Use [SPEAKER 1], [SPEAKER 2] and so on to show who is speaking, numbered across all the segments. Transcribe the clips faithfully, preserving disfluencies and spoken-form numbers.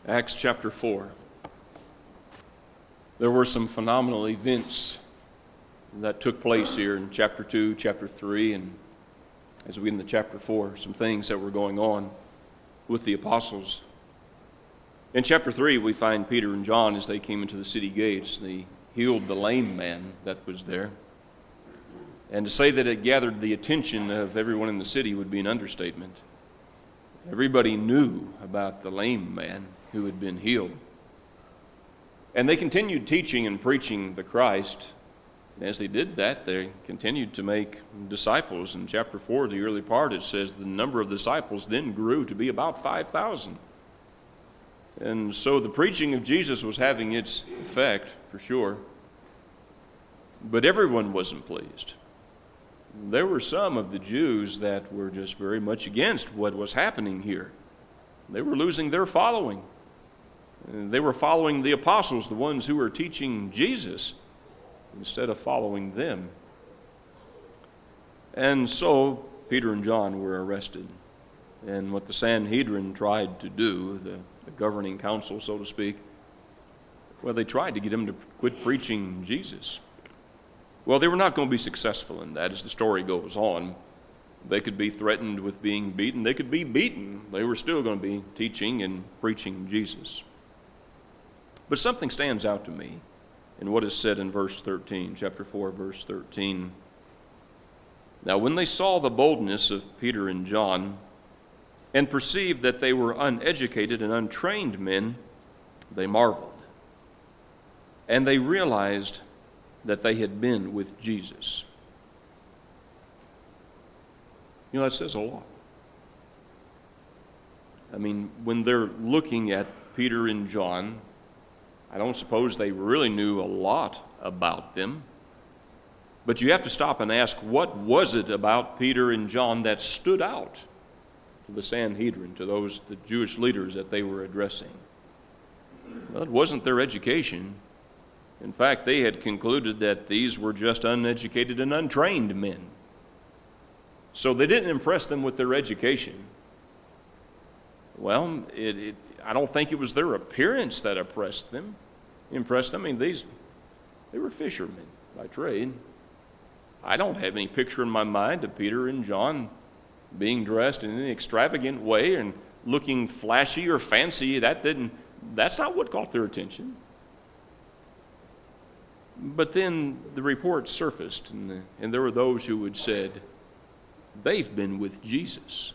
[SPEAKER 1] Acts chapter four. There were some phenomenal events that took place here in chapter two, chapter three, and as we get into chapter four, some things that were going on with the apostles. In chapter three, we find Peter and John as they came into the city gates. They healed the lame man that was there. And to say that it gathered the attention of everyone in the city would be an understatement. Everybody knew about the lame man who had been healed. And they continued teaching and preaching the Christ. And as they did that, they continued to make disciples. In chapter four, the early part, it says the number of disciples then grew to be about five thousand. And so the preaching of Jesus was having its effect, for sure. But everyone wasn't pleased. There were some of the Jews that were just very much against what was happening here. They were losing their following. They were following the apostles, the ones who were teaching Jesus, instead of following them. And so Peter and John were arrested. And what the Sanhedrin tried to do, the, the governing council, so to speak, well, they tried to get them to quit preaching Jesus. Well, they were not going to be successful in that as the story goes on. They could be threatened with being beaten. They could be beaten. They were still going to be teaching and preaching Jesus. But something stands out to me in what is said in verse thirteen, chapter four, verse thirteen. Now, when they saw the boldness of Peter and John and perceived that they were uneducated and untrained men, they marveled. And they realized that they had been with Jesus. You know, that says a lot. I mean, when they're looking at Peter and John, I don't suppose they really knew a lot about them. But you have to stop and ask, what was it about Peter and John that stood out to the Sanhedrin, to those the Jewish leaders that they were addressing? Well, it wasn't their education. In fact, they had concluded that these were just uneducated and untrained men. So they didn't impress them with their education. Well, it, it, I don't think it was their appearance that impressed them. Impressed them. I mean, these they were fishermen by trade. I don't have any picture in my mind of Peter and John being dressed in any extravagant way and looking flashy or fancy. That didn't. That's not what caught their attention. But then the report surfaced, and, the, and there were those who had said, they've been with Jesus.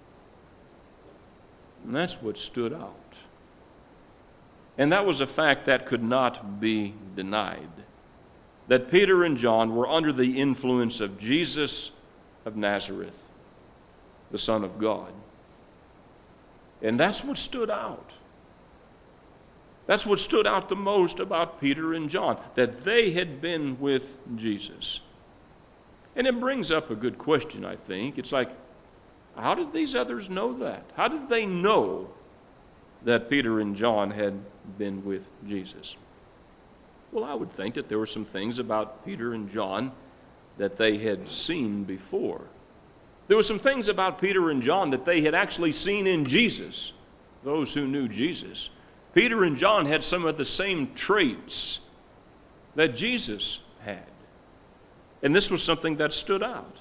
[SPEAKER 1] And that's what stood out. And that was a fact that could not be denied. That Peter and John were under the influence of Jesus of Nazareth, the Son of God. And that's what stood out. That's what stood out the most about Peter and John, that they had been with Jesus. And it brings up a good question, I think. It's like, how did these others know that? How did they know that Peter and John had been with Jesus? Well, I would think that there were some things about Peter and John that they had seen before. There were some things about Peter and John that they had actually seen in Jesus, those who knew Jesus. Peter and John had some of the same traits that Jesus had. And this was something that stood out.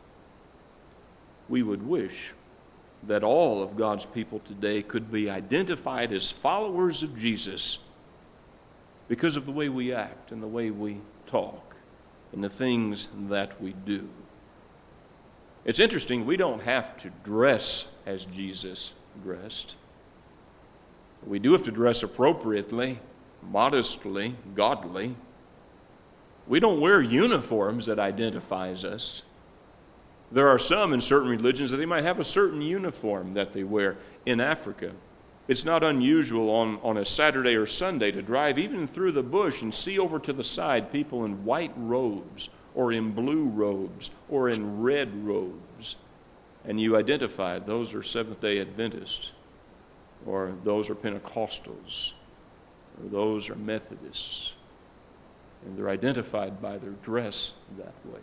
[SPEAKER 1] We would wish that all of God's people today could be identified as followers of Jesus because of the way we act and the way we talk and the things that we do. It's interesting, we don't have to dress as Jesus dressed. We do have to dress appropriately, modestly, godly. We don't wear uniforms that identifies us. There are some in certain religions that they might have a certain uniform that they wear. In Africa, it's not unusual on, on a Saturday or Sunday to drive even through the bush and see over to the side people in white robes or in blue robes or in red robes. And you identify those are Seventh-day Adventists, or those are Pentecostals, or those are Methodists. And they're identified by their dress that way.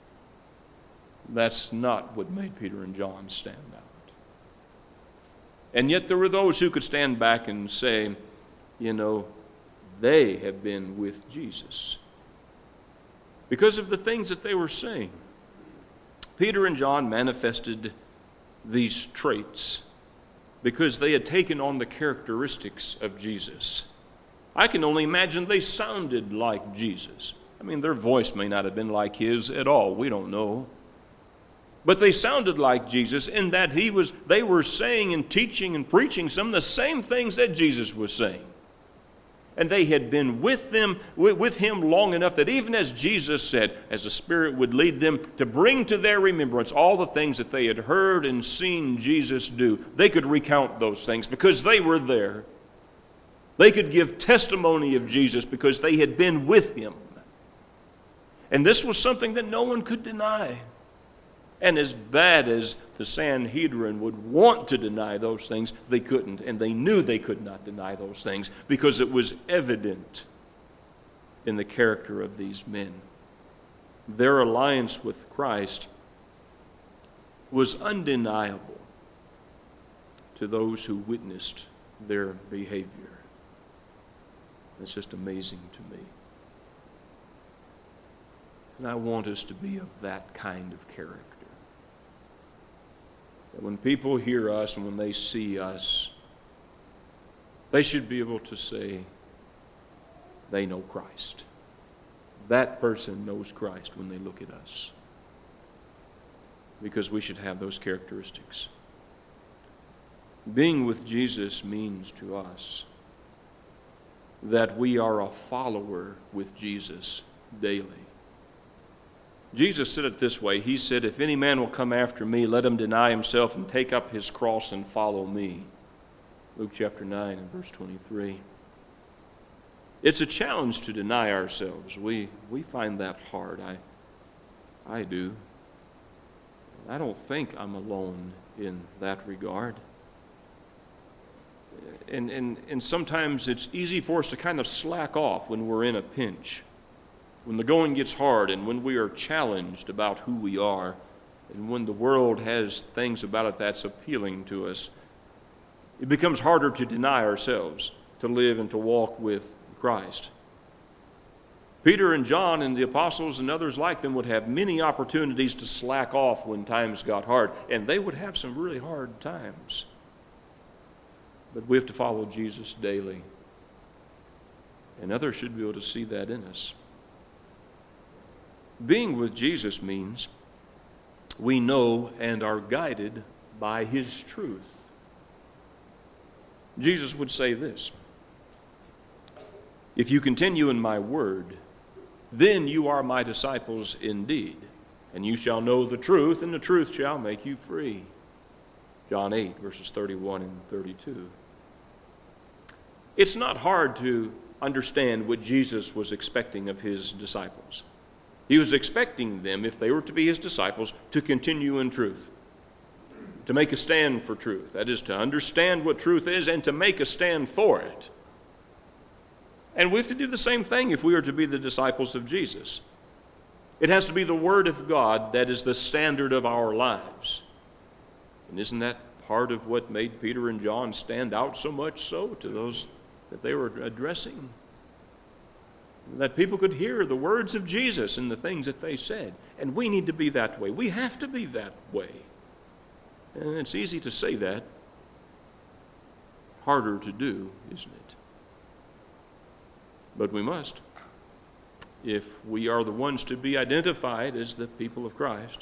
[SPEAKER 1] That's not what made Peter and John stand out. And yet there were those who could stand back and say, you know, they have been with Jesus because of the things that they were saying. Peter and John manifested these traits because they had taken on the characteristics of Jesus. I can only imagine they sounded like Jesus. I mean, their voice may not have been like his at all. We don't know. But they sounded like Jesus in that he was, they were saying and teaching and preaching some of the same things that Jesus was saying. And they had been with them, with him long enough that even as Jesus said, as the Spirit would lead them to bring to their remembrance all the things that they had heard and seen Jesus do, they could recount those things because they were there. They could give testimony of Jesus because they had been with him. And this was something that no one could deny. And as bad as the Sanhedrin would want to deny those things, they couldn't. And they knew they could not deny those things because it was evident in the character of these men. Their alliance with Christ was undeniable to those who witnessed their behavior. It's just amazing to me. And I want us to be of that kind of character. That when people hear us and when they see us, they should be able to say they know Christ. That person knows Christ when they look at us. Because we should have those characteristics. Being with Jesus means to us that we are a follower with Jesus daily. Jesus said it this way. He said, if any man will come after me, let him deny himself and take up his cross and follow me. Luke chapter nine and verse twenty-three. It's a challenge to deny ourselves. We, we find that hard. I, I do. I don't think I'm alone in that regard. And, and, and sometimes it's easy for us to kind of slack off when we're in a pinch, when the going gets hard and when we are challenged about who we are, and when the world has things about it that's appealing to us. It becomes harder to deny ourselves, to live and to walk with Christ. Peter and John and the apostles and others like them would have many opportunities to slack off when times got hard, and they would have some really hard times. But we have to follow Jesus daily. And others should be able to see that in us. Being with Jesus means we know and are guided by his truth. Jesus would say this, if you continue in my word, then you are my disciples indeed, and you shall know the truth, and the truth shall make you free. John eight, verses thirty-one and thirty-two. It's not hard to understand what Jesus was expecting of his disciples. He was expecting them, if they were to be his disciples, to continue in truth, to make a stand for truth. That is, to understand what truth is and to make a stand for it. And we have to do the same thing if we are to be the disciples of Jesus. It has to be the Word of God that is the standard of our lives. And isn't that part of what made Peter and John stand out so much so to those that they were addressing? That people could hear the words of Jesus and the things that they said. And we need to be that way. We have to be that way. And it's easy to say that. Harder to do, isn't it? But we must, if we are the ones to be identified as the people of Christ.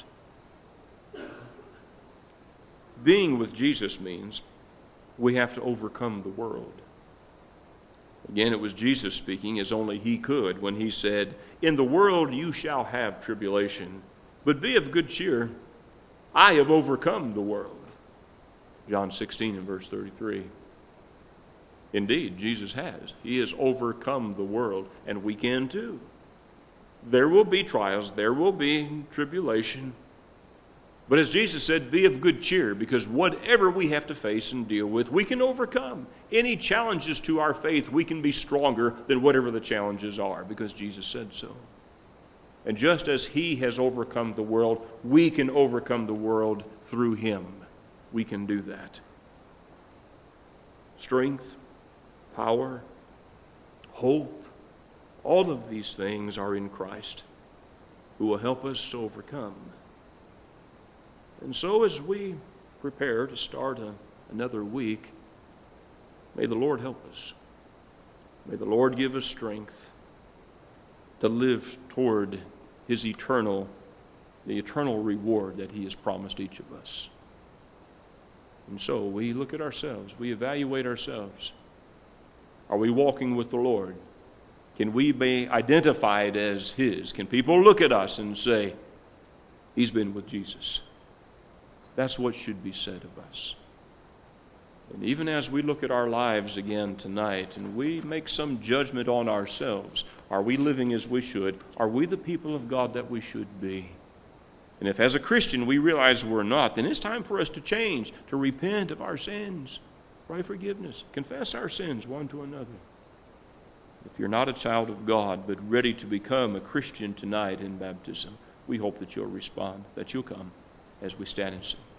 [SPEAKER 1] Being with Jesus means we have to overcome the world. Again, it was Jesus speaking as only he could when he said, in the world you shall have tribulation, but be of good cheer. I have overcome the world. John sixteen and verse thirty-three. Indeed, Jesus has. He has overcome the world, and we can too. There will be trials, there will be tribulation. But as Jesus said, be of good cheer, because whatever we have to face and deal with, we can overcome. Any challenges to our faith, we can be stronger than whatever the challenges are, because Jesus said so. And just as he has overcome the world, we can overcome the world through him. We can do that. strength, power, hope, all of these things are in Christ, who will help us to overcome. And so as we prepare to start a, another week, may the Lord help us. May the Lord give us strength to live toward his eternal, the eternal reward that he has promised each of us. And so we look at ourselves, we evaluate ourselves. Are we walking with the Lord? Can we be identified as his? Can people look at us and say, he's been with Jesus? That's what should be said of us. And even as we look at our lives again tonight and we make some judgment on ourselves, are we living as we should? Are we the people of God that we should be? And if as a Christian we realize we're not, then it's time for us to change, to repent of our sins, pray forgiveness, confess our sins one to another. If you're not a child of God but ready to become a Christian tonight in baptism, we hope that you'll respond, that you'll come as we stand and sing.